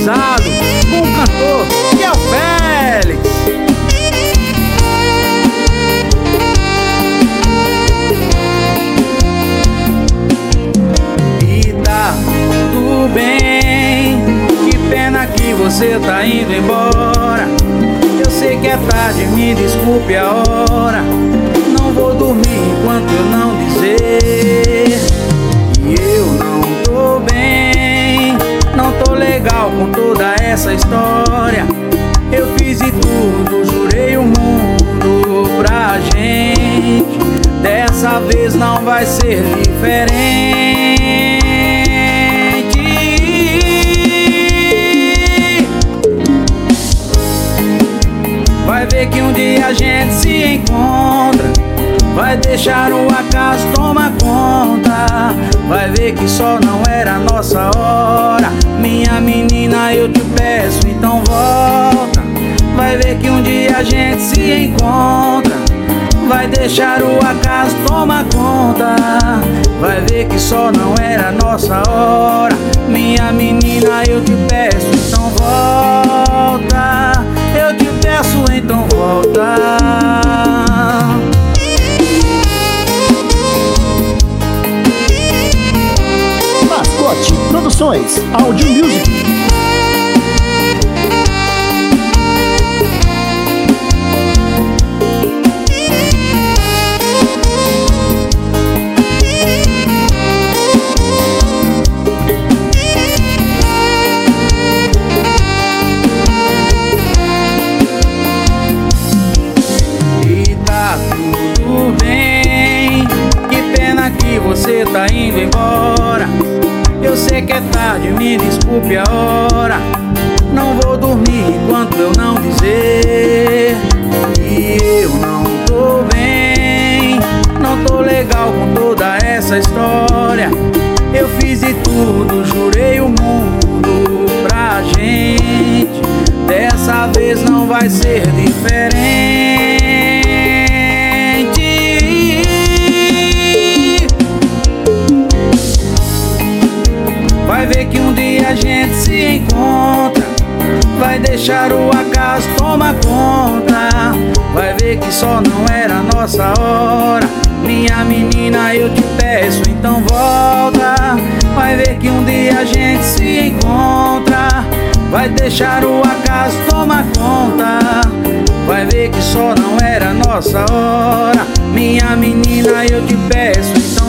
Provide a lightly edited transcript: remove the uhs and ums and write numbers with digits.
improvisado com o cantor que é o Félix. E tá tudo bem, que pena que você tá indo embora. Eu sei que é tarde, me desculpe a hora. Não vou dormir enquanto eu não dizer. E eu não tô bem, não tô legal com toda essa história. Eu fiz de tudo, jurei o mundo pra gente. Dessa vez não vai ser diferente. Vai ver que um dia a gente se encontra. Vai deixar o acaso tomar conta. Vai ver que só não era a nossa hora. Minha menina, eu te peço, então volta. Vai ver que um dia a gente se encontra. Vai deixar o acaso tomar conta. Vai ver que só não era a nossa hora. Minha menina, eu te peço, então volta. Eu te peço, então volta. Mascote Produções, Audio Music. E tá tudo bem, que pena que você tá indo embora. Eu sei que é tarde, me desculpe a hora. Não vou dormir enquanto eu não dizer. E eu não tô bem, não tô legal com toda essa história. Eu fiz de tudo, jurei o mundo pra gente. Dessa vez não vai ser diferente. Vai ver que um dia a gente se encontra. Vai deixar o acaso tomar conta. Vai ver que só não era a nossa hora. Minha menina, eu te peço, então volta. Vai ver que um dia a gente se encontra. Vai deixar o acaso tomar conta. Vai ver que só não era a nossa hora. Minha menina, eu te peço, então